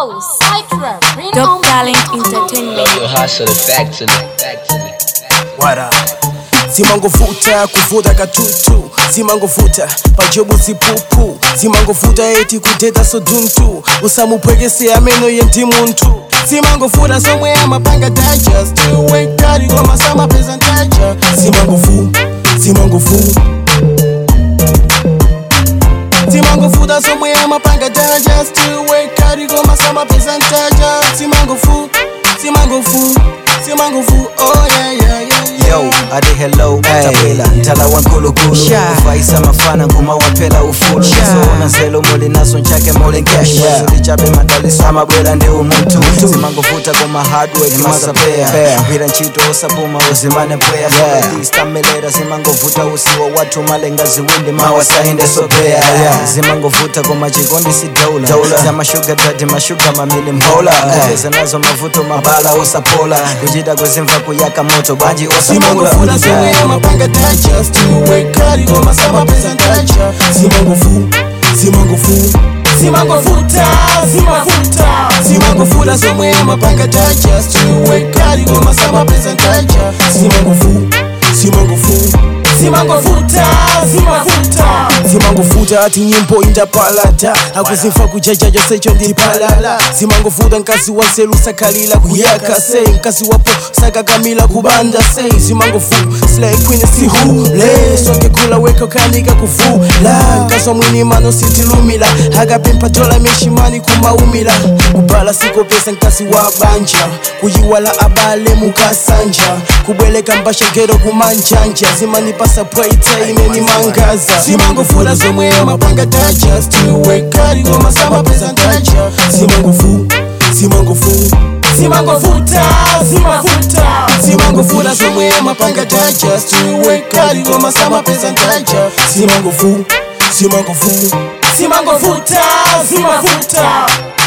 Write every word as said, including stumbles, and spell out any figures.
Yo, Cypher, bring Top on Talent Entertainment. Yo, hustle the facts in it. What up? Zimangofuta kuvuta katutu, zimangofuta pajobu zipupu, zimangofuta eti kuteta soduntu, usamupwekese ameno yenti muntu. Zimangofuta somwe amapanga daja, still wake kari goma sama presentaja. Zimangofu, zimangofu Zimangofuta somwe amapanga daja, still wake kari goma sama presentaja. Zimangofu, zimangofu, zimangofu, oh yeah yeah yeah. Yo, ade hello, tabela, tala wankulu kulu Ufaisa mafana kuma wapela ufulu Sona zelo moli naso nchake moli cash Zuli chabe madali sama bwela ndi umuntu Zimangofuta kuma hardwork masapea Vira nchito osabuma uzimane pwea Fadista melera zimangofuta usiwa watu malenga ziwindi mawasahinde sopea Zimangofuta kuma chikondi si dola Zama sugar daddy mashuga mamili mbola Kupesa nazo mavuto mabala usapola Kujida kuzimva kuyaka moto banji osa Zimangofuta somwe amapanga daja, still wake kari goma sama presentaja. Zimangofu, zimangofu Zimangofuta, zimangofuta Zimangofuta somwe amapanga daja, still wake kari goma sama presentaja. Zimangofu, zimangofu Zimangofuta, zimangofuta Zimangofuta ati nyimbo indapalata Akuzifa kujaja jose chondi palala. Zimangofuta nkazi wa selu sakalila kuyaka say nkazi wapo saka kamila kubanda say. Zimangofu slay queen si hule Soke kula weko kanika kufula Nkazi wa mwini mano siti lumila Haga pimpa tola meshimani kumaumila Kubala siko pesa nkazi wa banja Kuyiwala abale mukasanja Kubweleka mbasha gero kumanjanja Zimani pasa praite imeni mangaza. Zimangofuta somwe amapanga daja, still wake kari goma sama presentaja. Zimangofu, zimangofu Zimangofuta, zimangofuta Zimangofuta somwe amapanga daja, still wake kari goma sama presentaja. Zimangofu, zimangofu Zimangofuta, zimangofuta